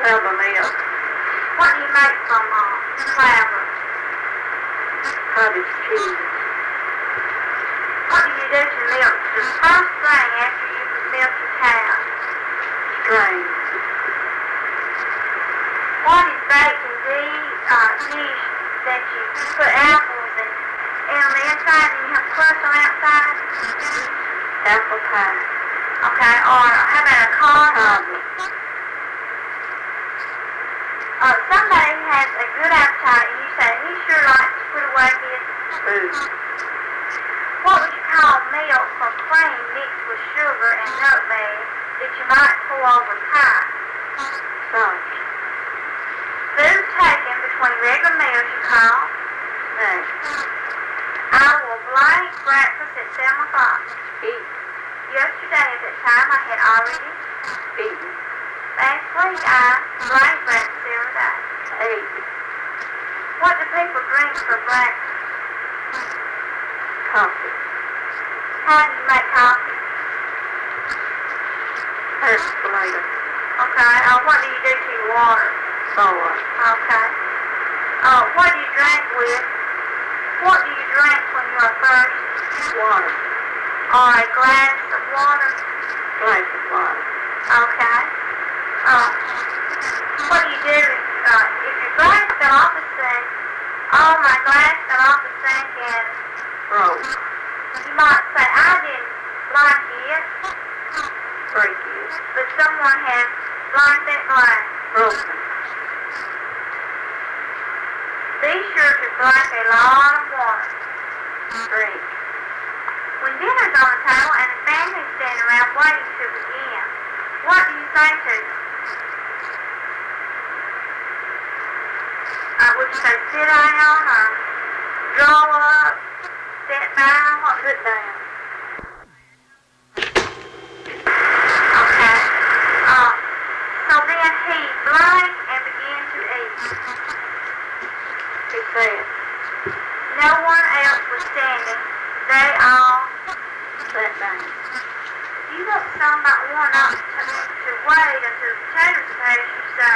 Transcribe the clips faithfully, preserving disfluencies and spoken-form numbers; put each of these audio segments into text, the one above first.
Clabber milk. What do you make from uh, clabber? Cottage cheese. What do you do to milk the first thing after you milk your cow? Strain. What is baked in these uh, dish that you put apples and, and on the inside and you have crust on the outside? Apple pie. Okay, or how about a cobbler? Cobbler. Uh, somebody has a good appetite and you say he sure likes to put away his Food. what would you call milk from cream mixed with sugar and nutmeg that you might pour over pie? Sauce. Food taken between regular meals you call Snack. I will blank breakfast at seven o'clock. Eat. Yesterday at that time I had already Eaten. last week I blank breakfast every day. Ate. What do people drink for breakfast? Coffee. How do you make coffee? Percolator. Okay. Uh, what do you do to your water? Boil. Okay. Uh, what do you drink with? What do you drink when you are thirsty? Water. Or a glass of water? Glass of water. Okay. Uh, what do you do if, uh, if your glass fell off the sink? Oh, my glass fell off the sink and Broke. you might say, I didn't like it, Break it. but someone has liked that glass. Broken. Be sure to drink a lot of water. Drink. When dinner's on the table and the family's standing around waiting to begin, what do you say to them? Uh, would you say sit down or draw up, sit down? What would Sit down. Okay. Uh, so then he blinked and began to eat. He said. No one else was standing. They all Sat down. You want somebody one up to, to wait until the potatoes pass, you say.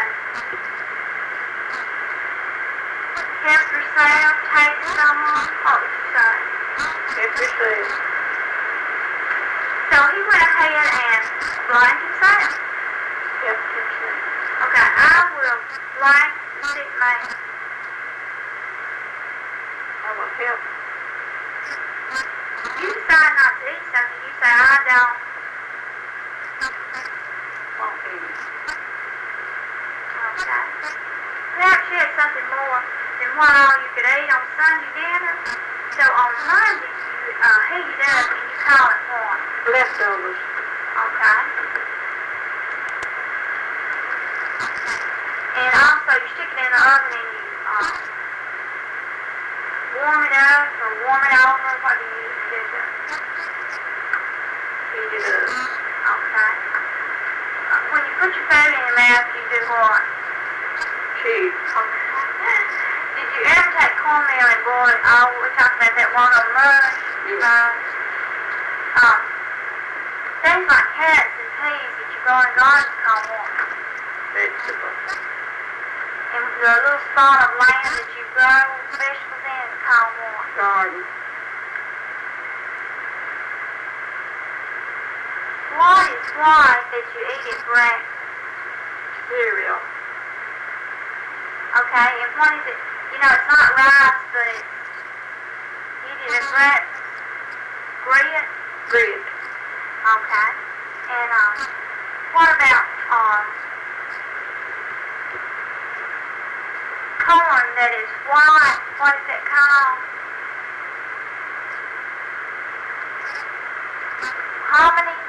Help yourself, take someone, what would you say? Help yourself. So he went ahead and blinked himself. Help yourself. Okay, I will blank the sick man. I will help. You decide not to eat something, you say, I don't. Won't eat. Okay. Perhaps you had something more than what all you could eat on Sunday dinner. So on Monday, you uh, heat it up and you call it what? Leftovers. Okay. And also, you stick it in the oven and you uh, warm it up or warm it over. What do you use to do that? Heat it up. Okay. Uh, when you put your food in your mouth, you do what? Chew. Okay. Did you ever take cornmeal and boil it? Oh, we talked about that one on mush. Yeah. Uh, uh, things like carrots and peas that you grow in gardens call what? Vegetables. And the little spot of land that you grow vegetables in is called what? Garden. What is white that you eat at breakfast? Cereal. Okay, and what is it? You know, it's not rice, but it's, you eat it at breakfast. Grit? Grit. Okay. And, um, what about, um, corn that is white? What is it called? Hominy?